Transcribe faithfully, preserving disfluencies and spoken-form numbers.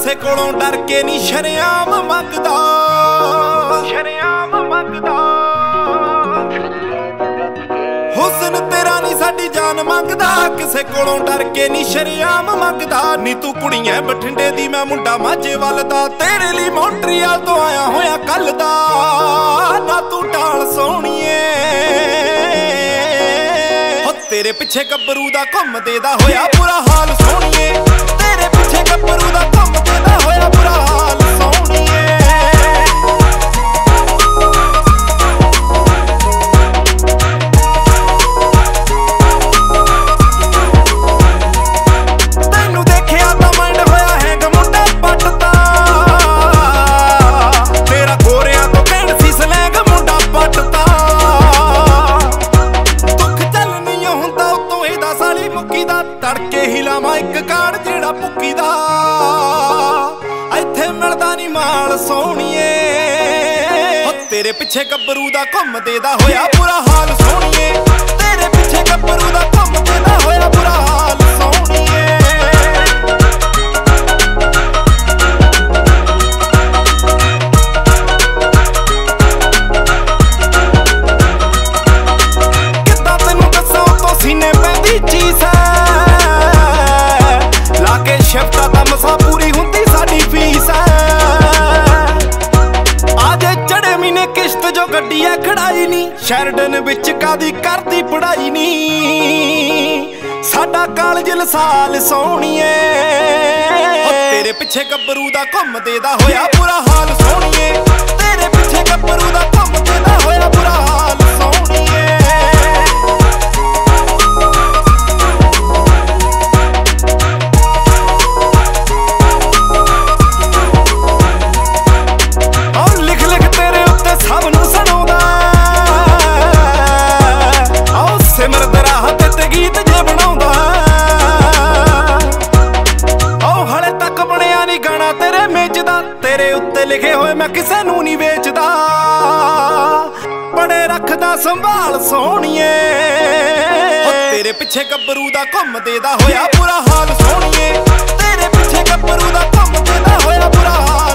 ਕਿਸੇ ਕੋਲੋਂ ਡਰ ਕੇ ਨੀ ਸ਼ਰੇਆਮ ਮੰਗਦਾ, ਸ਼ਰੇਆਮ ਮੰਗਦਾ। ਹੁਸਨ ਤੇਰਾ ਨੀ ਸਾਡੀ ਜਾਨ ਮੰਗਦਾ, ਕਿਸੇ ਕੋਲੋਂ ਡਰ ਕੇ ਨੀ ਸ਼ਰੇਆਮ ਮੰਗਦਾ। ਨੀ ਤੂੰ ਕੁੜੀਆਂ ਬਠਿੰਡੇ ਦੀ, ਮੈਂ ਮੁੰਡਾ ਮਾਝੇ ਵੱਲ ਦਾ, ਤੇਰੇ ਲਈ ਮੌਂਟਰੀਅਲ ਤੋਂ ਆਇਆ ਹੋਇਆ ਕੱਲ ਦਾ। ਨਾ ਤੂੰ ਢਾਲ ਸੋਹਣੀਏ, ਹੋ ਤੇਰੇ ਪਿੱਛੇ ਗੱਭਰੂ ਦਾ ਘੁੰਮਦੇ ਦਾ ਹੋਇਆ ਬੁਰਾ ਹਾਲ ਸੋਹਣੀਏ, ਤੇਰੇ ਪਿੱਛੇ ਗੱਭਰੂ ਦਾ ਘੁੰਮਦੇ ਦਾ ਹੋਇਆ ਬੁਰਾ ਹਾਲ ਸੋਹਣੀਏ। ਤੈਨੂੰ ਦੇਖਿਆ ਤਾਂ ਮਾਈਂਡ ਹੋਇਆ ਹੈਂਗ, ਮੁੰਡਾ ਪੱਟਦਾ ਤੇਰਾ ਗੋਰਿਆਂ ਤੋਂ ਕਹਿਣ ਸੀ ਸਲੈਂਗ, ਮੁੰਡਾ ਪੱਟਦਾ। ਦੁੱਖ ਚੱਲ ਨਹੀਂ ਹੁੰਦਾ ਉਤੋਂ ਇਹਦਾ ਸਾਲੀ ਮੁੱਕੀ ਦਾ, ਤੜਕੇ ਹੀ ਲਾਵਾਂ ਇੱਕ ਕਾਰਡ ਜਿਹੜਾ ਭੁੱਕੀ ਦਾ। ਇੱਥੇ ਮਿਲਦਾ ਨੀ ਮਾਲ ਸੋਹਣੀਏ, ਹੋ ਤੇਰੇ ਪਿੱਛੇ ਗੱਭਰੂ ਦਾ ਘੁੰਮਦੇ ਦਾ ਹੋਇਆ ਬੁਰਾ ਹਾਲ ਸੋਹਣੀਏ, ਤੇਰੇ ਪਿੱਛੇ ਗੱਭਰੂ ਦਾ ਘੁੰਮਦੇ ਦਾ ਹੋਇਆ ਬੁਰਾ ਹਾਲ ਸੋਹਣੀਏ। ਕਿੱਦਾਂ ਤੈਨੂੰ ਦੱਸਾਂ ਤੋਂ ਸੀਨੇ ਪੈਂਦੀ ਚੀਜ਼ ਹੈ, ਲਾ ਕੇ ਸ਼ਿਫਟਾਂ ਤਾਂ ਮਸਾਂ ਪੂਰੀ ਹੁੰਦੀ ਸਾਡੀ ਫੀਸ ਹੈ। ਆਜੇ ਚੜੇ ਮਹੀਨੇ ਕਿਸ਼ਤ ਜੋ ਗੱਡੀ ਐ ਖੜਾਈ ਨੀ, ਸ਼ੈਰਡਨ ਵਿੱਚ ਕਾਦੀ ਕਰਦੀ ਪੜਾਈ ਨੀ। ਸਾਡਾ ਕਾਲਜ ਲਸਾਲ ਸੋਹਣੀਏ, ਹੋ ਤੇਰੇ ਪਿੱਛੇ ਗੱਭਰੂ ਦਾ ਘੁੰਮਦੇ ਦਾ ਹੋਇਆ ਬੁਰਾ ਹਾਲ ਸੋਹਣੀਏ, ਤੇਰੇ ਪਿੱਛੇ ਗੱਭਰੂ ਦਾ ਘੁੰਮਦੇ ਦਾ ਹੋਇਆ ਬੁਰਾ ਹਾਲ ਸੋਹਣੀਏ। ਸਿਮਰਤ ਰਾਹ ਤੇ ਗੀਤ ਜੇ ਬਣਾਉਂਦਾ, ਉਹ ਹਲੇ ਤੱਕ ਬਣਿਆ ਨੀ ਗਾਣਾ ਤੇਰੇ ਮੇਜ ਦਾ, ਤੇਰੇ ਉੱਤੇ ਲਿਖੇ ਹੋਏ ਮੈਂ ਕਿਸੇ ਨੂੰ ਨੀ ਵੇਚਦਾ। ਬੜੇ ਰੱਖਦਾ ਸੰਭਾਲ ਸੋਹਣੀਏ, ਹੋ ਤੇਰੇ ਪਿੱਛੇ ਗੱਭਰੂ ਦਾ ਘੁੰਮਦੇ ਦਾ ਹੋਇਆ ਬੁਰਾ ਹਾਲ ਸੋਹਣੀਏ, ਤੇਰੇ ਪਿੱਛੇ ਗੱਭਰੂ ਦਾ ਘੁੰਮਦੇ ਦਾ ਹੋਇਆ ਬੁਰਾ ਹਾਲ।